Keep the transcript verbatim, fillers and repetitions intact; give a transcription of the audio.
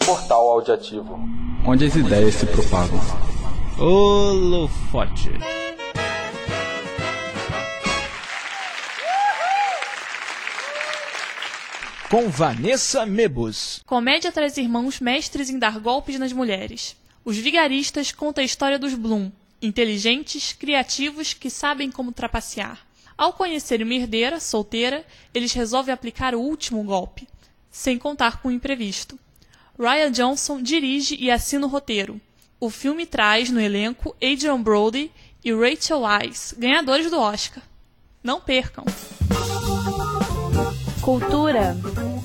Portal Audiativo, onde as ideias se propagam. Holofote. Com Vanessa Mebus. Comédia traz irmãos mestres em dar golpes nas mulheres. Os Vigaristas conta a história dos Bloom, inteligentes, criativos que sabem como trapacear. Ao conhecerem uma herdeira, solteira, eles resolvem aplicar o último golpe, sem contar com o imprevisto. Rian Johnson dirige e assina o roteiro. O filme traz no elenco Adrien Brody e Rachel Weisz, ganhadores do Oscar. Não percam! Cultura.